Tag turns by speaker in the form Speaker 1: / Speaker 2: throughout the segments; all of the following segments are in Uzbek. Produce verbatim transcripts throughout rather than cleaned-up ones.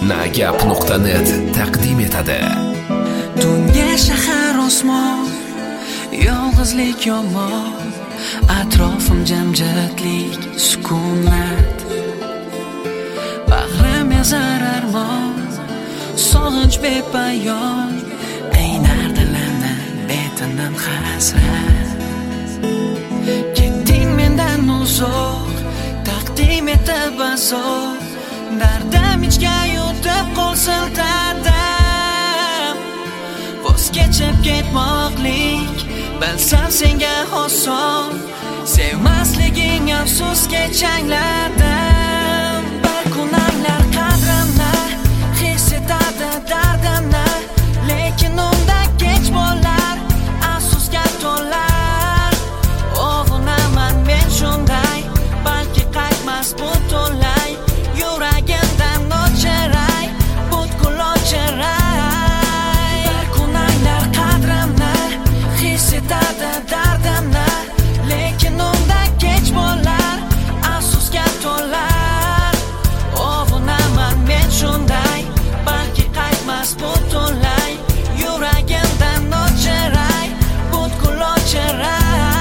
Speaker 1: nagap nuqta net taqdim etadi.
Speaker 2: Tunga shahar osmon, yolg'izlik yomon, atrofim jimjitlik, sukunat. Bag'rimga zararmon, sog'inch bepayon, qiynar dilimni betinim hasrat. Ketding mendan uzoq, taqdim etib azob, dardim ichga yutib qo'l siltadim. Voz kechib ketmoqlik, bilsam senga oson, sevmasliging afsusga changladim. Bir kun anglar qadrimni, his etadi dardimni, lekin unda kech bo'lar, afsusga to'lar. Ovunaman men shunday, balki qaytmas butunlay, yuragimdan o'chiray, butkul o'chiray. Bir kun anglar qadrimni, his etadi dardimni, lekin unda kech bo'lar, afsusga to'lar. Ovunaman men shunday, balki qaytmas butunlay, yuragimdan o'chiray, butkul o'chiray.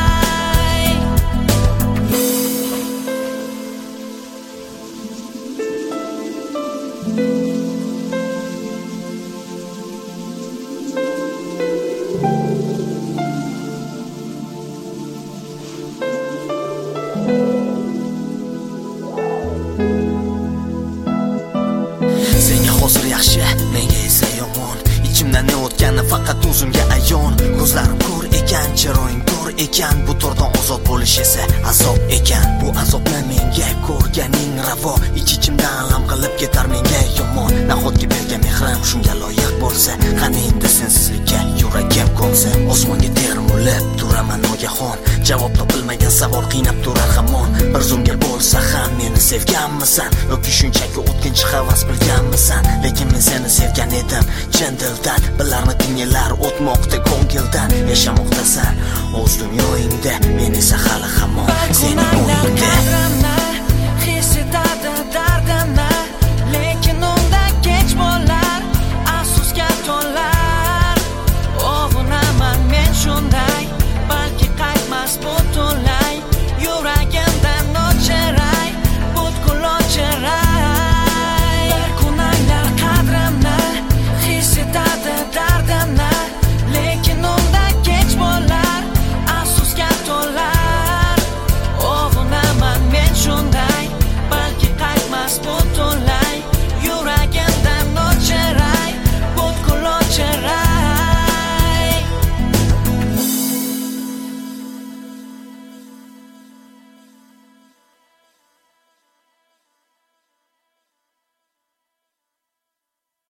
Speaker 3: Senga hozir yaxshi, menga esa yomon. Ichimdan ne o'tgani faqat o'zimga ayon. Ko'zlarim ko'r ekan, chiroying ko'r ekan, bu tordan ozod bo'lish esa azob ekan. Bu azobni menga ko'rganing ravo, ich-ichimdan alam qilib ketar menga yomon. Nahotki bergan mehrim shunga loyiq bo'lsa, qani endi sensizlikka yuragim ko'nsa. Osmonga termulib turaman nogahon, javob topilmagan savol qiynab turar hamon. Bir zumga bo'lsa ham meni sevganmisan, yoki shunchaki o'tkinchi havas bilganmisan? Lekin men seni sevgan edim chin dildan, bilarmiding yillar o'tmoqda ko'ngildan. Yashamoqdasan o'z dunyoingda, men esa hali hamon sening o'yingda.